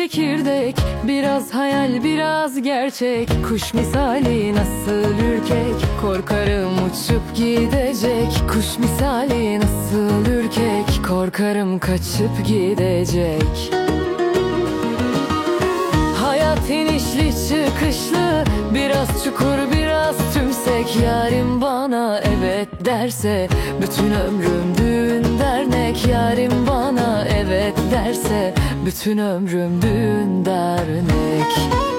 çekirdek, biraz hayal biraz gerçek. Kuş misali nasıl ürkek, korkarım uçup gidecek. Kuş misali nasıl ürkek, korkarım kaçıp gidecek. Hayat inişli çıkışlı, biraz çukur biraz tümsek. Yarim bana evet derse, bütün ömrüm düğün dernek. Yarim bana evet derse, bütün ömrüm düğün dernek.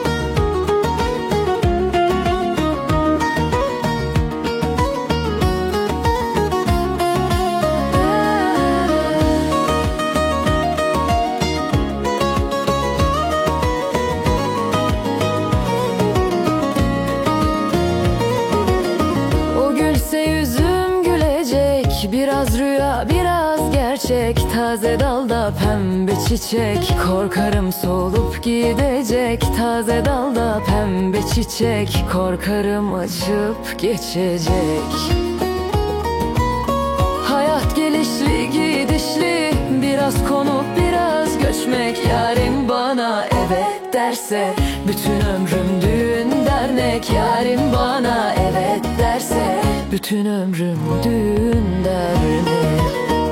Yüzüm gülecek, biraz rüya biraz gerçek. Taze dalda pembe çiçek, korkarım solup gidecek. Taze dalda pembe çiçek, korkarım açıp geçecek. Hayat gelişli gidişli, biraz konup biraz göçmek. Yarim bana evet derse, bütün ömrüm düğün dernek. Yarim bana evet derse, bütün ömrüm düğün dernek.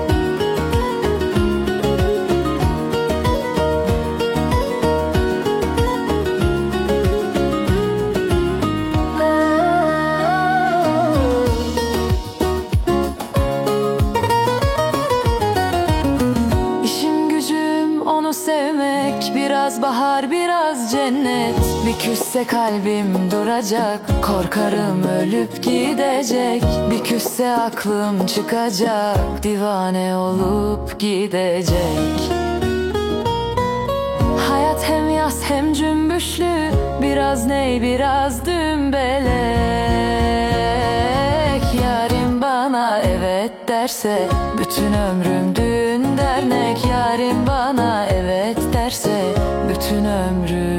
İşim gücüm onu sevmek, biraz bahar biraz cennet. Bir küsse kalbim duracak, korkarım ölüp gidecek. Bir küsse aklım çıkacak, divane olup gidecek. Hayat hem yaz hem cümbüşlü, biraz ney biraz dümbelek. Yarim bana evet derse, bütün ömrüm düğün dernek. Yarim bana evet derse, bütün ömrüm